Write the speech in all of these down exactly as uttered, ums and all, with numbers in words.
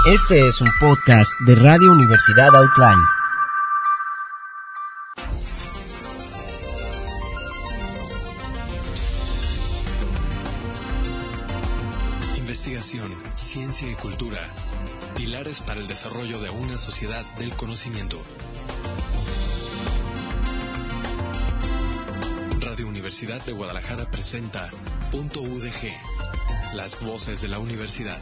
Este es un podcast de Radio Universidad Outline. Investigación, ciencia y cultura. Pilares para el desarrollo de una sociedad del conocimiento. Radio Universidad de Guadalajara presenta Punto U D G, las voces de la universidad.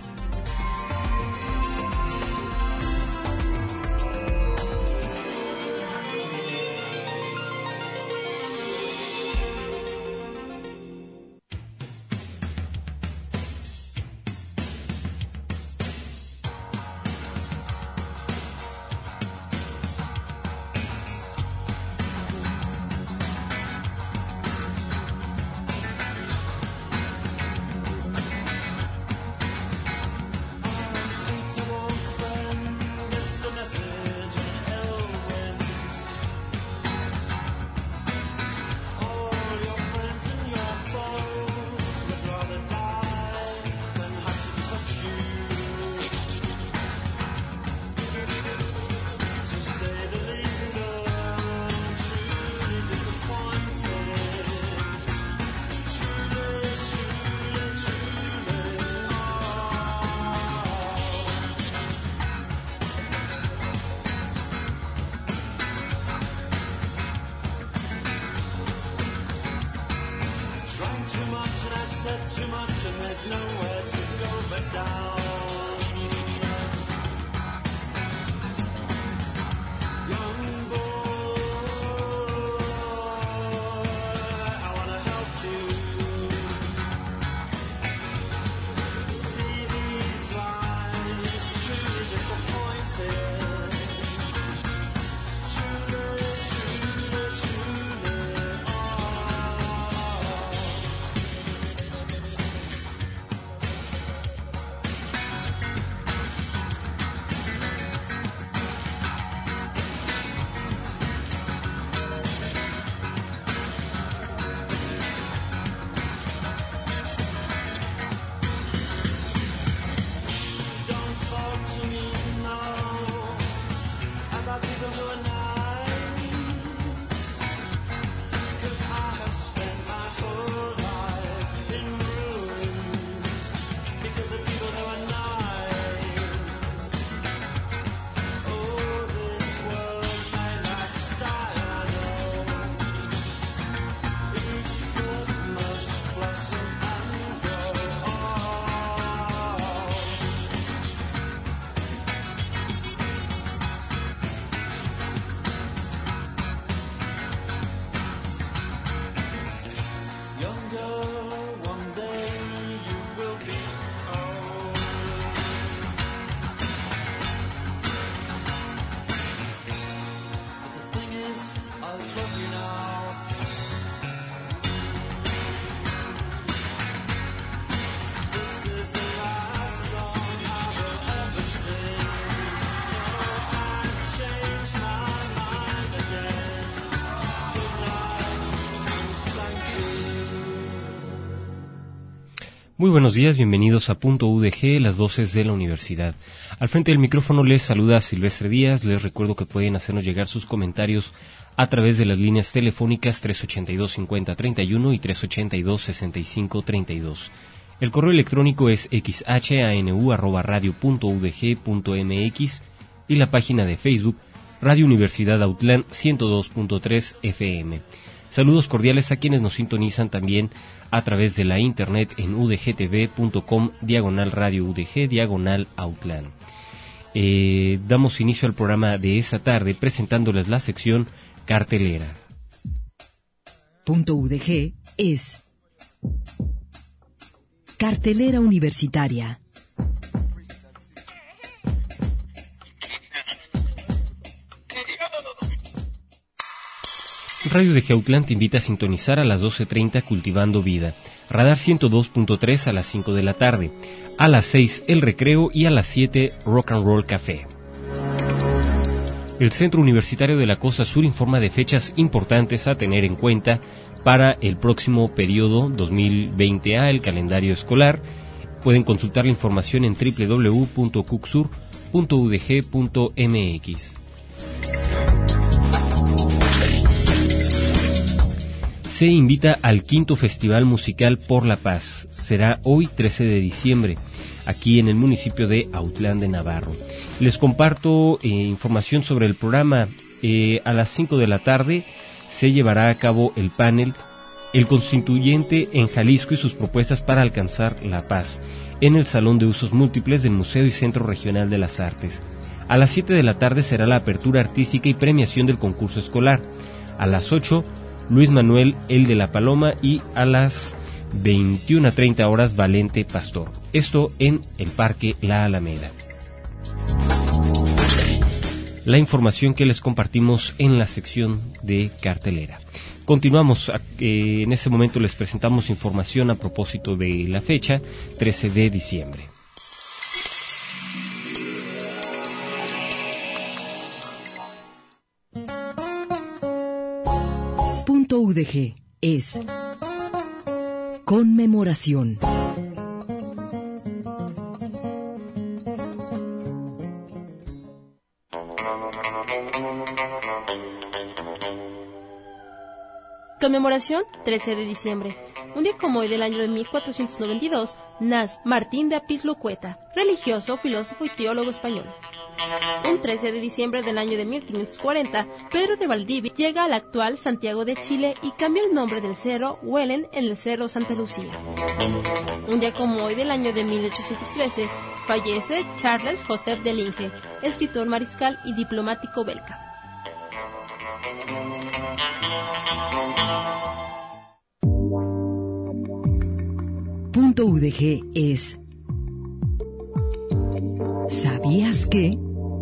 Muy buenos días, bienvenidos a Punto U D G, las voces de la universidad. Al frente del micrófono les saluda Silvestre Díaz. Les recuerdo que pueden hacernos llegar sus comentarios a través de las líneas telefónicas tres ochenta y dos cincuenta treinta y uno y tres ochenta y dos sesenta y cinco treinta y dos. El correo electrónico es xhanu arroba radio punto u d g punto m x y la página de Facebook Radio Universidad Outland ciento dos punto tres F M. Saludos cordiales a quienes nos sintonizan también a través de la internet en udgtv.com, diagonal radio UDG, diagonal Outland. Eh, damos inicio al programa de esta tarde presentándoles la sección cartelera. Punto U D G es cartelera universitaria. Radio U D G Outland te invita a sintonizar a las doce treinta Cultivando Vida, Radar ciento dos punto tres a las cinco de la tarde, a las seis El Recreo y a las siete Rock and Roll Café. El Centro Universitario de la Costa Sur informa de fechas importantes a tener en cuenta para el próximo periodo dos mil veinte A, el calendario escolar. Pueden consultar la información en doble u doble u doble u punto cucsur punto u d g punto m x. Se invita al quinto Festival Musical por la Paz. Será hoy trece de diciembre, aquí en el municipio de Autlán de Navarro. Les comparto eh, información sobre el programa. Eh, a las cinco de la tarde se llevará a cabo el panel El Constituyente en Jalisco y sus propuestas para alcanzar la paz, en el Salón de Usos Múltiples del Museo y Centro Regional de las Artes. A las siete de la tarde será la apertura artística y premiación del concurso escolar. A las ocho, Luis Manuel El de la Paloma, y a las veintiuna treinta horas Valente Pastor. Esto en el Parque La Alameda. La información que les compartimos en la sección de cartelera. Continuamos, eh, en ese momento les presentamos información a propósito de la fecha, trece de diciembre. Punto U D G es conmemoración. Conmemoración, trece de diciembre. Un día como hoy del año de mil cuatrocientos noventa y dos, nace Martín de Apizlocueta, religioso, filósofo y teólogo español. Un trece de diciembre del año de mil quinientos cuarenta, Pedro de Valdivia llega al actual Santiago de Chile y cambia el nombre del cerro Huelen en el cerro Santa Lucía. Un día como hoy del año de mil ochocientos trece, fallece Charles Joseph de Linge, escritor, mariscal y diplomático belga. Punto U D G es ¿sabías que?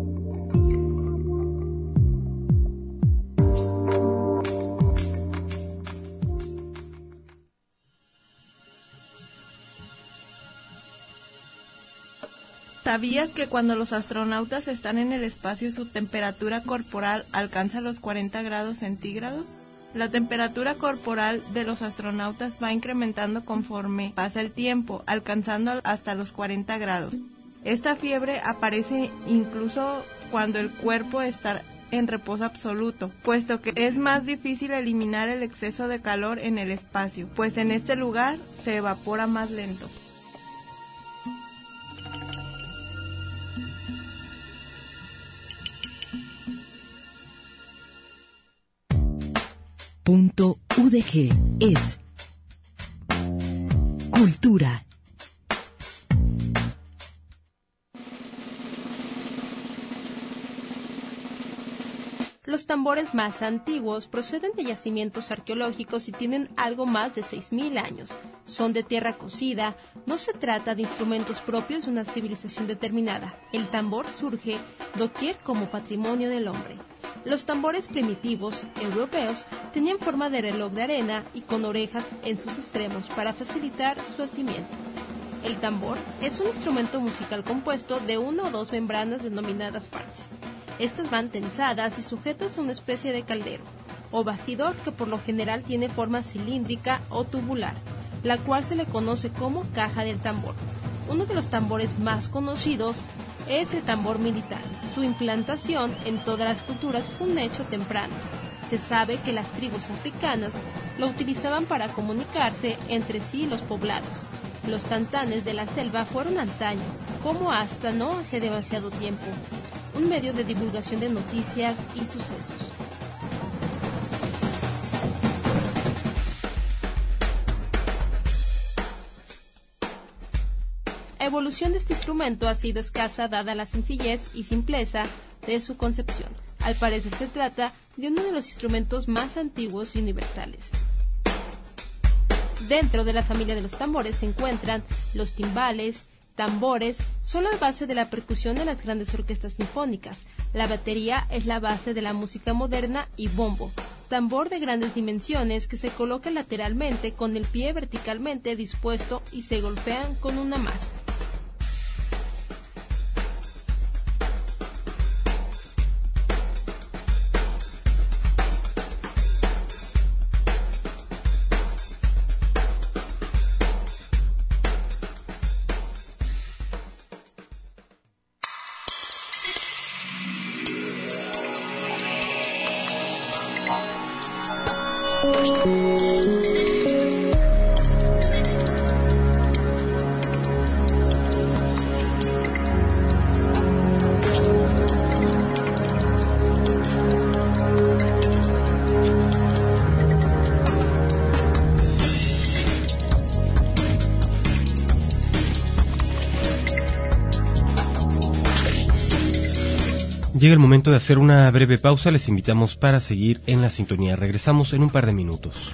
¿Sabías que cuando los astronautas están en el espacio su temperatura corporal alcanza los cuarenta grados centígrados? La temperatura corporal de los astronautas va incrementando conforme pasa el tiempo, alcanzando hasta los cuarenta grados. Esta fiebre aparece incluso cuando el cuerpo está en reposo absoluto, puesto que es más difícil eliminar el exceso de calor en el espacio, pues en este lugar se evapora más lento. Punto U D G es cultura. Los tambores más antiguos proceden de yacimientos arqueológicos y tienen algo más de seis mil años. Son de tierra cocida, no se trata de instrumentos propios de una civilización determinada. El tambor surge doquier como patrimonio del hombre. Los tambores primitivos, europeos, tenían forma de reloj de arena y con orejas en sus extremos para facilitar su asimiento. El tambor es un instrumento musical compuesto de una o dos membranas denominadas parches. Estas van tensadas y sujetas a una especie de caldero o bastidor que por lo general tiene forma cilíndrica o tubular, la cual se le conoce como caja del tambor. Uno de los tambores más conocidos es el tambor militar. Su implantación en todas las culturas fue un hecho temprano. Se sabe que las tribus africanas lo utilizaban para comunicarse entre sí los poblados. Los tantanes de la selva fueron antaño, como hasta no hace demasiado tiempo, un medio de divulgación de noticias y sucesos. La evolución de este instrumento ha sido escasa dada la sencillez y simpleza de su concepción. Al parecer se trata de uno de los instrumentos más antiguos y universales. Dentro de la familia de los tambores se encuentran los timbales, tambores, son la base de la percusión de las grandes orquestas sinfónicas. La batería es la base de la música moderna y bombo, tambor de grandes dimensiones que se coloca lateralmente con el pie verticalmente dispuesto y se golpean con una masa. Llega el momento de hacer una breve pausa, les invitamos para seguir en la sintonía. Regresamos en un par de minutos.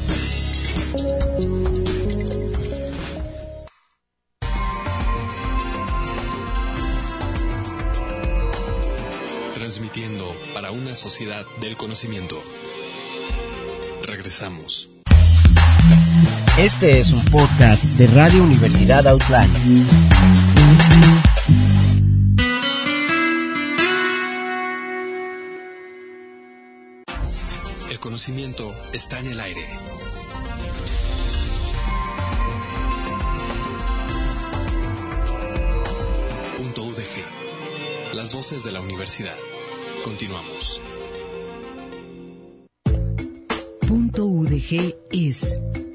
Transmitiendo para una sociedad del conocimiento. Regresamos. Este es un podcast de Radio Universidad Outland. El conocimiento está en el aire. Punto U D G. Las voces de la universidad. Continuamos. Punto U D G es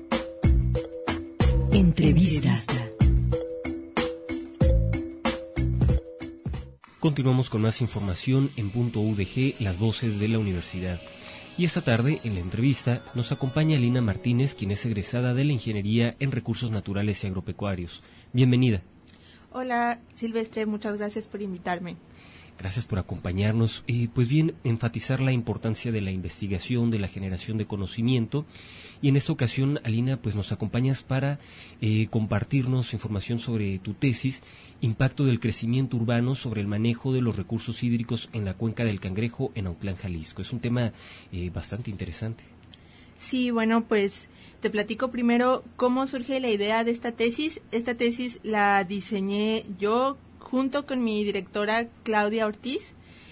entrevista. Continuamos con más información en Punto U D G, las voces de la universidad. Y esta tarde, en la entrevista, nos acompaña Lina Martínez, quien es egresada de la Ingeniería en Recursos Naturales y Agropecuarios. Bienvenida. Hola, Silvestre, muchas gracias por invitarme. Gracias por acompañarnos. Y pues bien, enfatizar la importancia de la investigación, de la generación de conocimiento. Y en esta ocasión, Alina, pues nos acompañas para eh, compartirnos información sobre tu tesis, Impacto del crecimiento urbano sobre el manejo de los recursos hídricos en la cuenca del Cangrejo en Autlán, Jalisco. Es un tema eh, bastante interesante. Sí, bueno, pues te platico primero cómo surge la idea de esta tesis. Esta tesis la diseñé yo junto con mi directora Claudia Ortiz.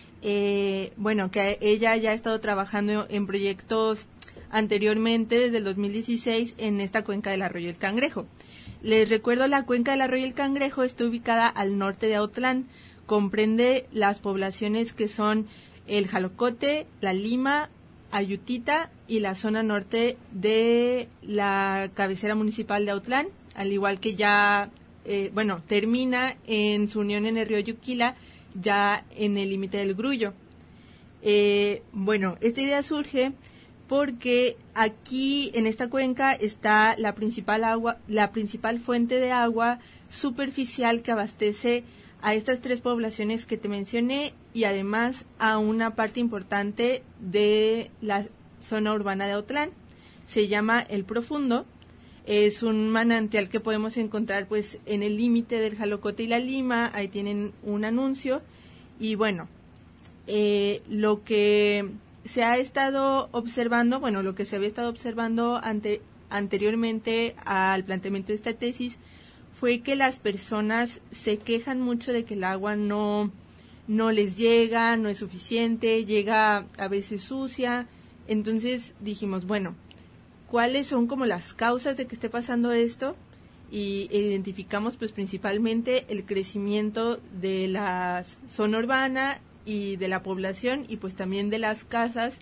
Eh, bueno, que ella ya ha estado trabajando en proyectos anteriormente, desde el dos mil dieciséis, en esta cuenca del Arroyo del Cangrejo. Les recuerdo, la cuenca del Arroyo del Cangrejo está ubicada al norte de Autlán. Comprende las poblaciones que son el Jalocote, La Lima, Ayutita y la zona norte de la cabecera municipal de Autlán, al igual que ya, eh, bueno, termina en su unión en el río Yuquila, ya en el límite del Grullo. Eh, bueno, esta idea surge porque aquí en esta cuenca está la principal agua, la principal fuente de agua superficial que abastece a estas tres poblaciones que te mencioné y además a una parte importante de la zona urbana de Autlán. Se llama El Profundo. Es un manantial que podemos encontrar pues en el límite del Jalocote y La Lima. Ahí tienen un anuncio. Y bueno, eh, lo que se ha estado observando, bueno, lo que se había estado observando ante, anteriormente al planteamiento de esta tesis fue que las personas se quejan mucho de que el agua no, no les llega, no es suficiente, llega a veces sucia. Entonces dijimos, bueno, ¿cuáles son como las causas de que esté pasando esto? Y identificamos pues principalmente el crecimiento de la zona urbana y de la población y pues también de las casas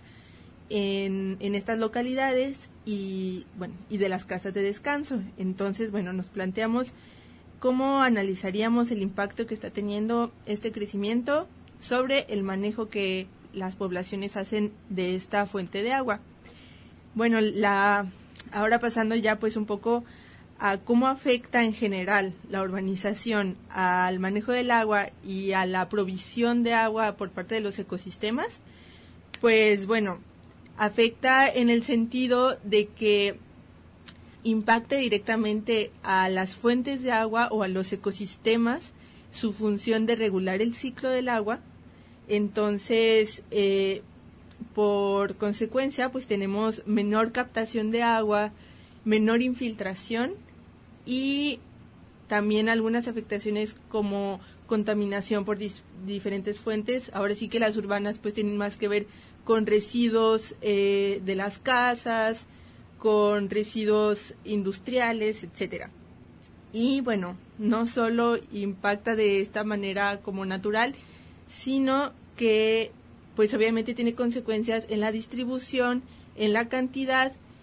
en, en estas localidades y bueno y de las casas de descanso. Entonces, bueno, nos planteamos cómo analizaríamos el impacto que está teniendo este crecimiento sobre el manejo que las poblaciones hacen de esta fuente de agua. Bueno, la ahora pasando ya pues un poco a cómo afecta en general la urbanización al manejo del agua y a la provisión de agua por parte de los ecosistemas, pues bueno, afecta en el sentido de que impacte directamente a las fuentes de agua o a los ecosistemas su función de regular el ciclo del agua. Entonces, eh, por consecuencia, pues tenemos menor captación de agua, menor infiltración y también algunas afectaciones como contaminación por dis- diferentes fuentes. Ahora sí que las urbanas pues tienen más que ver con residuos eh, de las casas, con residuos industriales, etcétera. Y bueno, no solo impacta de esta manera como natural, sino que pues obviamente tiene consecuencias en la distribución, en la cantidad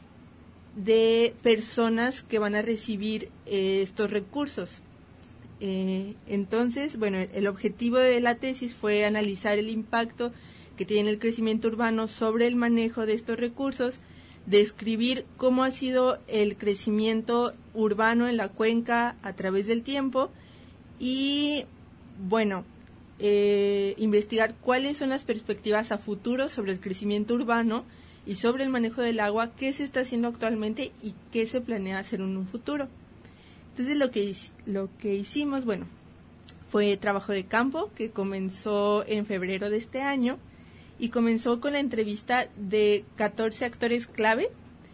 de personas que van a recibir eh, estos recursos. Eh, entonces, bueno, el objetivo de la tesis fue analizar el impacto que tiene el crecimiento urbano sobre el manejo de estos recursos, describir cómo ha sido el crecimiento urbano en la cuenca a través del tiempo y, bueno, eh, investigar cuáles son las perspectivas a futuro sobre el crecimiento urbano y sobre el manejo del agua, qué se está haciendo actualmente y qué se planea hacer en un futuro. Entonces lo que, lo que hicimos, bueno, fue trabajo de campo que comenzó en febrero de este año y comenzó con la entrevista de catorce actores clave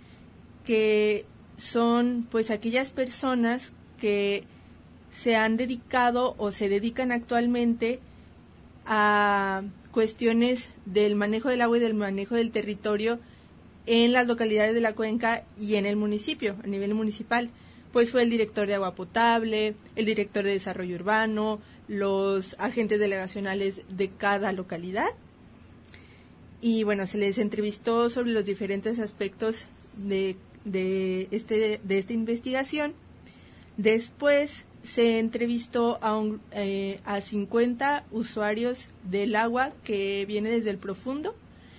que son pues aquellas personas que se han dedicado o se dedican actualmente a cuestiones del manejo del agua y del manejo del territorio en las localidades de la cuenca y en el municipio, a nivel municipal. Pues fue el director de agua potable, el director de desarrollo urbano, los agentes delegacionales de cada localidad. Y bueno, se les entrevistó sobre los diferentes aspectos de, de, este, de esta investigación. Después se entrevistó a, un, eh, a cincuenta usuarios del agua que viene desde el profundo,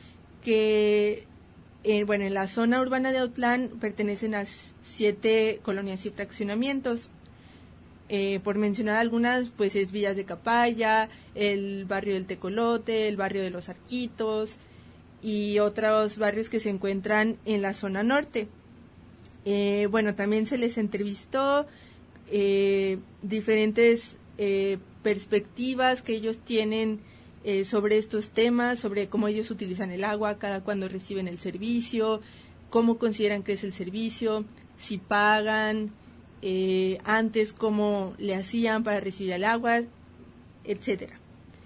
que eh, bueno, en la zona urbana de Autlán pertenecen a siete colonias y fraccionamientos. Eh, por mencionar algunas, pues es Villas de Capaya, el barrio del Tecolote, el barrio de los Arquitos y otros barrios que se encuentran en la zona norte. Eh, bueno, también se les entrevistó eh, diferentes eh, perspectivas que ellos tienen eh, sobre estos temas, sobre cómo ellos utilizan el agua, cada cuando reciben el servicio, cómo consideran que es el servicio, si pagan, eh, antes cómo le hacían para recibir el agua, etcétera.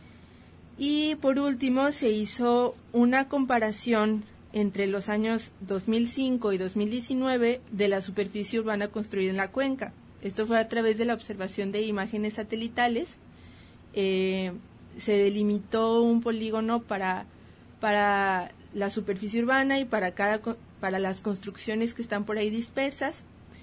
Y por último se hizo una comparación entre los años dos mil cinco y dos mil diecinueve de la superficie urbana construida en la cuenca. Esto fue a través de la observación de imágenes satelitales. Eh, se delimitó un polígono para, para la superficie urbana y para, cada, para las construcciones que están por ahí dispersas.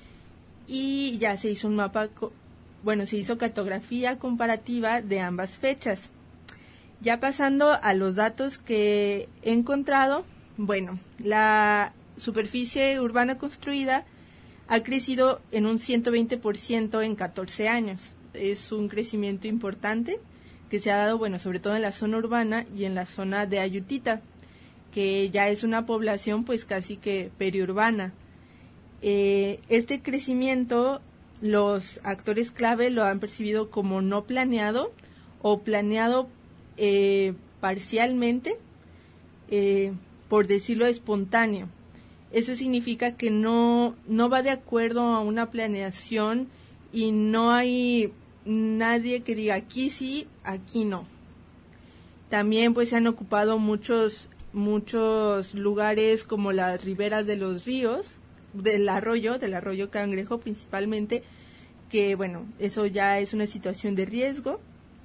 Y ya se hizo un mapa, bueno, se hizo cartografía comparativa de ambas fechas. Ya pasando a los datos que he encontrado, bueno, la superficie urbana construida ha crecido en un ciento veinte por ciento en catorce años. Es un crecimiento importante que se ha dado, bueno, sobre todo en la zona urbana y en la zona de Ayutita, que ya es una población pues casi que periurbana. Eh, este crecimiento, los actores clave lo han percibido como no planeado o planeado eh, parcialmente, eh, por decirlo espontáneo. Eso significa que no, no va de acuerdo a una planeación y no hay nadie que diga aquí sí, aquí no. También pues se han ocupado muchos, muchos lugares como las riberas de los ríos, del arroyo, del arroyo Cangrejo principalmente, que bueno, eso ya es una situación de riesgo.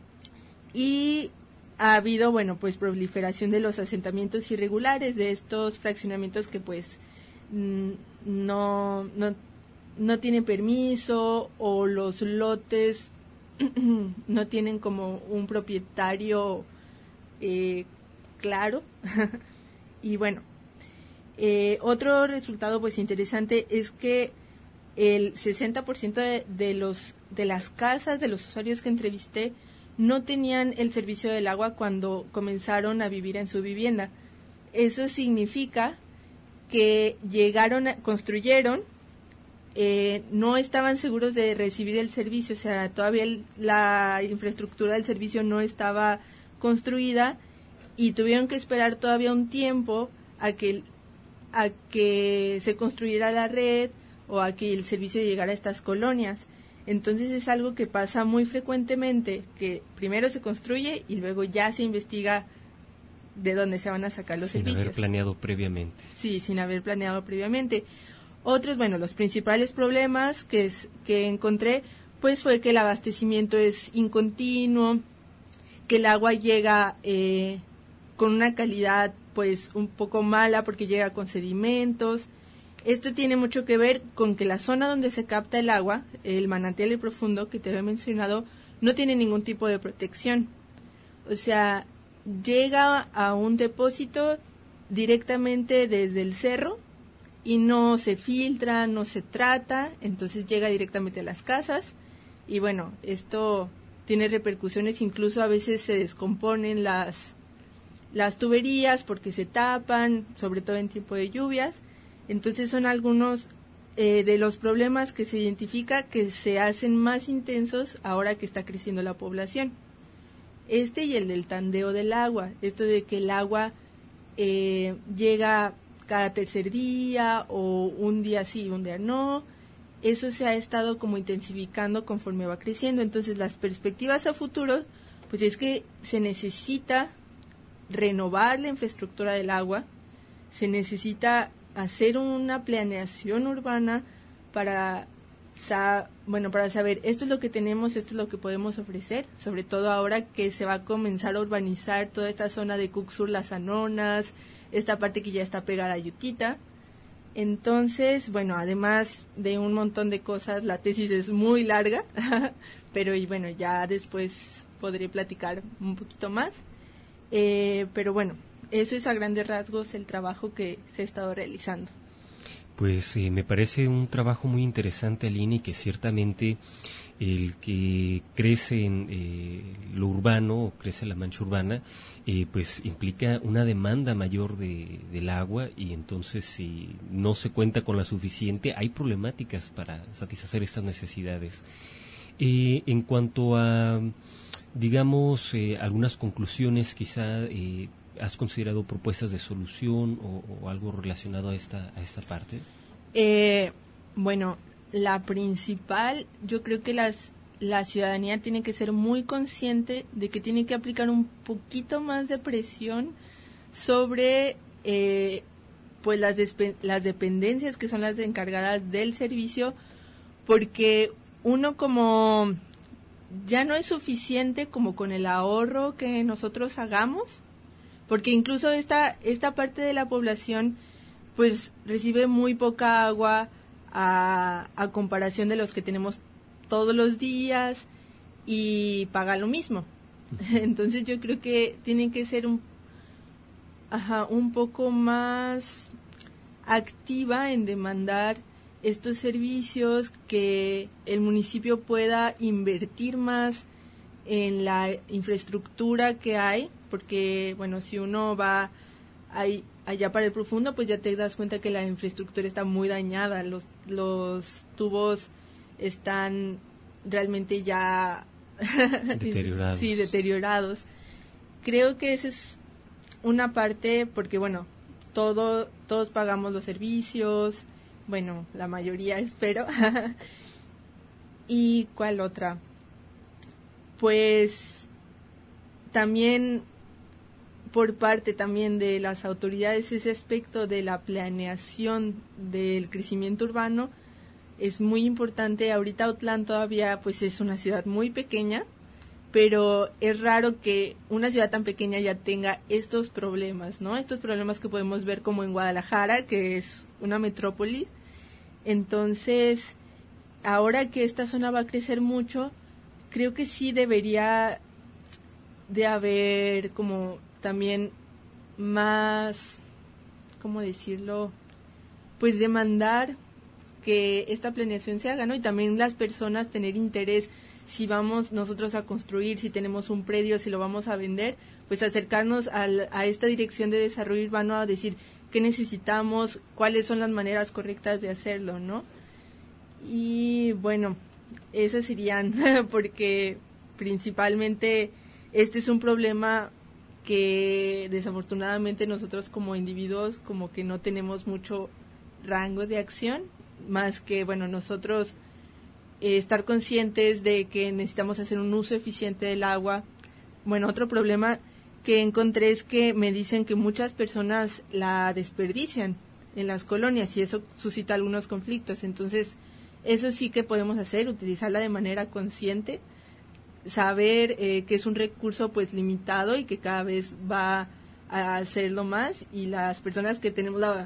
Y ha habido, bueno, pues proliferación de los asentamientos irregulares, de estos fraccionamientos que pues no, no, no tienen permiso o los lotes no tienen como un propietario eh, claro. Y bueno, eh, otro resultado pues interesante es que el sesenta por ciento de, de los de las casas de los usuarios que entrevisté no tenían el servicio del agua cuando comenzaron a vivir en su vivienda. Eso significa que llegaron, a, construyeron, eh, no estaban seguros de recibir el servicio, o sea, todavía el, la infraestructura del servicio no estaba construida y tuvieron que esperar todavía un tiempo a que, a que se construyera la red o a que el servicio llegara a estas colonias. Entonces es algo que pasa muy frecuentemente, que primero se construye y luego ya se investiga de dónde se van a sacar los sin servicios. Sin haber planeado previamente. Sí, sin haber planeado previamente. Otros, bueno, los principales problemas que, es, que encontré, pues fue que el abastecimiento es incontinuo, que el agua llega eh, con una calidad pues un poco mala porque llega con sedimentos, Esto tiene mucho que ver con que la zona donde se capta el agua, el manantial profundo que te había mencionado, no tiene ningún tipo de protección. O sea, llega a un depósito directamente desde el cerro y no se filtra, no se trata, entonces llega directamente a las casas y bueno, esto tiene repercusiones, incluso a veces se descomponen las, las tuberías porque se tapan, sobre todo en tiempo de lluvias. Entonces son algunos eh, de los problemas que se identifica que se hacen más intensos ahora que está creciendo la población. Este y el del tandeo del agua, esto de que el agua eh, llega cada tercer día o un día sí, un día no, eso se ha estado como intensificando conforme va creciendo. Entonces las perspectivas a futuro, pues es que se necesita renovar la infraestructura del agua, se necesita hacer una planeación urbana para sa- bueno para saber esto es lo que tenemos, esto es lo que podemos ofrecer, sobre todo ahora que se va a comenzar a urbanizar toda esta zona de Cucsur, Las Anonas, esta parte que ya está pegada a Yutita. Entonces, bueno, además de un montón de cosas, la tesis es muy larga, pero y bueno, ya después podré platicar un poquito más. Eh, pero bueno, eso es a grandes rasgos el trabajo que se ha estado realizando. Pues eh, me parece un trabajo muy interesante, Aline, y que ciertamente el que crece en eh, lo urbano o crece la mancha urbana, eh, pues implica una demanda mayor de, del agua, y entonces si no se cuenta con la suficiente, hay problemáticas para satisfacer estas necesidades. Eh, en cuanto a, digamos, eh, algunas conclusiones, quizá eh, ¿has considerado propuestas de solución o, o algo relacionado a esta, a esta parte? Eh, bueno, la principal, yo creo que las la ciudadanía tiene que ser muy consciente de que tiene que aplicar un poquito más de presión sobre eh, pues las, despe- las dependencias que son las encargadas del servicio, porque uno como ya no es suficiente como con el ahorro que nosotros hagamos, porque incluso esta esta parte de la población pues recibe muy poca agua a, a comparación de los que tenemos todos los días y paga lo mismo. Entonces yo creo que tienen que ser un ajá, un poco más activa en demandar estos servicios, que el municipio pueda invertir más en la infraestructura que hay, porque bueno, si uno va ahí, allá para el profundo, pues ya te das cuenta que la infraestructura está muy dañada, los los tubos están realmente ya deteriorados. sí, deteriorados. Creo que esa es una parte, porque bueno, todo todos pagamos los servicios, bueno, la mayoría espero. ¿Y cuál otra? Pues también por parte también de las autoridades ese aspecto de la planeación del crecimiento urbano es muy importante. Ahorita Autlán todavía pues es una ciudad muy pequeña, pero es raro que una ciudad tan pequeña ya tenga estos problemas, ¿no? Estos problemas que podemos ver como en Guadalajara, que es una metrópoli. Entonces, ahora que esta zona va a crecer mucho, creo que sí debería de haber como también más, ¿cómo decirlo? Pues demandar que esta planeación se haga, ¿no? Y también las personas tener interés, si vamos nosotros a construir, si tenemos un predio, si lo vamos a vender, pues acercarnos al, a esta dirección de desarrollo urbano a decir qué necesitamos, cuáles son las maneras correctas de hacerlo, ¿no? Y bueno, esas serían, porque principalmente este es un problema que desafortunadamente nosotros como individuos como que no tenemos mucho rango de acción, más que, bueno, nosotros eh, estar conscientes de que necesitamos hacer un uso eficiente del agua. Bueno, otro problema que encontré es que me dicen que muchas personas la desperdician en las colonias y eso suscita algunos conflictos. Entonces, eso sí que podemos hacer, utilizarla de manera consciente, saber eh, que es un recurso pues limitado y que cada vez va a hacerlo más, y las personas que tenemos la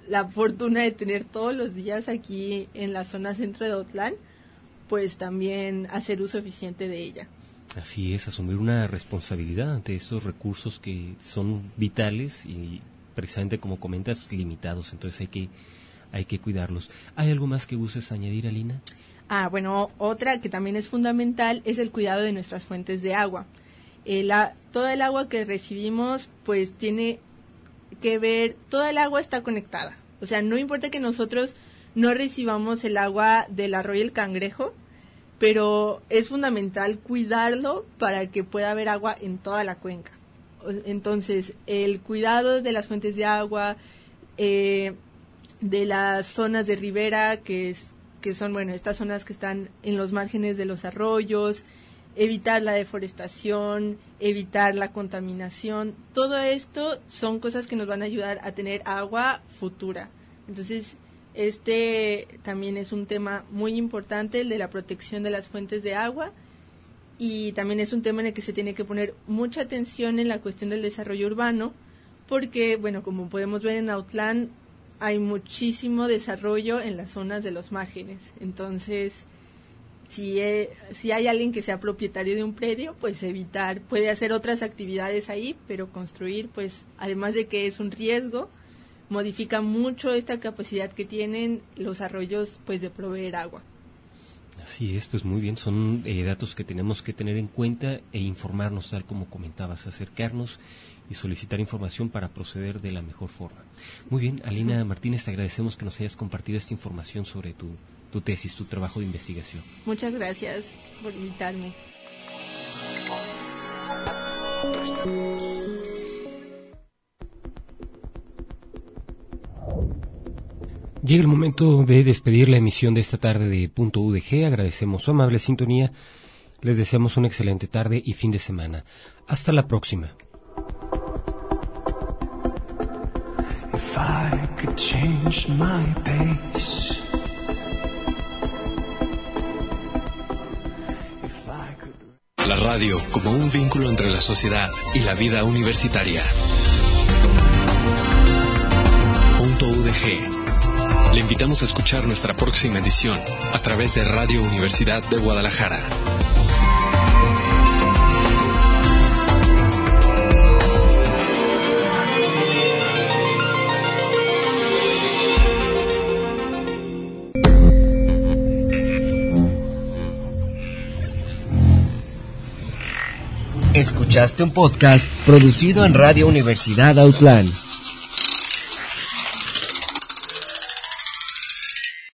la fortuna de tener todos los días aquí en la zona centro de Autlán, pues también hacer uso eficiente de ella. Así es, asumir una responsabilidad ante esos recursos que son vitales y precisamente como comentas, limitados, entonces hay que, hay que cuidarlos. ¿Hay algo más que gustes añadir, Alina? Ah, bueno, otra que también es fundamental es el cuidado de nuestras fuentes de agua. Eh, la, toda el agua que recibimos, pues tiene que ver, toda el agua está conectada. O sea, no importa que nosotros no recibamos el agua del arroyo El Cangrejo, pero es fundamental cuidarlo para que pueda haber agua en toda la cuenca. Entonces, el cuidado de las fuentes de agua, eh, de las zonas de ribera, que es que son, bueno, estas zonas que están en los márgenes de los arroyos, evitar la deforestación, evitar la contaminación, todo esto son cosas que nos van a ayudar a tener agua futura. Entonces, este también es un tema muy importante, el de la protección de las fuentes de agua, y también es un tema en el que se tiene que poner mucha atención en la cuestión del desarrollo urbano, porque, bueno, como podemos ver en Autlán, hay muchísimo desarrollo en las zonas de los márgenes. Entonces, si, eh, si hay alguien que sea propietario de un predio, pues evitar, puede hacer otras actividades ahí, pero construir, pues, además de que es un riesgo, modifica mucho esta capacidad que tienen los arroyos, pues, de proveer agua. Así es, pues muy bien, son eh, datos que tenemos que tener en cuenta e informarnos, tal como comentabas, acercarnos y solicitar información para proceder de la mejor forma. Muy bien, Alina Martínez, te agradecemos que nos hayas compartido esta información sobre tu, tu tesis, tu trabajo de investigación. Muchas gracias por invitarme. Llega el momento de despedir la emisión de esta tarde de Punto U D G. Agradecemos su amable sintonía. Les deseamos una excelente tarde y fin de semana. Hasta la próxima. If I could change my pace, if I could... La radio como un vínculo entre la sociedad y la vida universitaria. Punto U D G. Le invitamos a escuchar nuestra próxima edición a través de Radio Universidad de Guadalajara. Escuchaste un podcast producido en Radio Universidad Autlán.